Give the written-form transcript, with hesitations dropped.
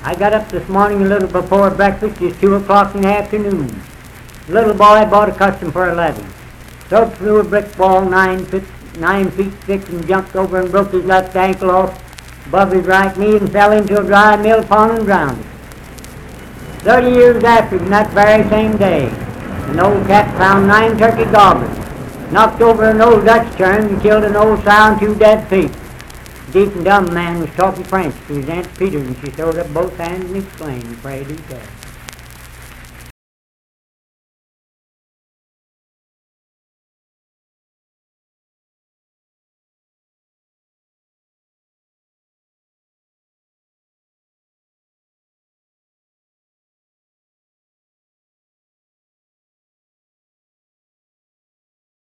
I got up this morning a little before breakfast, just 2 o'clock in the afternoon. The little boy bought a custom for a levy. Throwed through a brick wall 9 feet thick and jumped over and broke his left ankle off above his right knee and fell into a dry mill pond and drowned. 30 years after, in that very same day, an old cat found 9 turkey gobblers, knocked over an old Dutch tern and killed an old sow and 2 dead pig. The deep and dumb man was talking French to his Aunt Peter, and she throwed up both hands and exclaimed, "Pray do tell."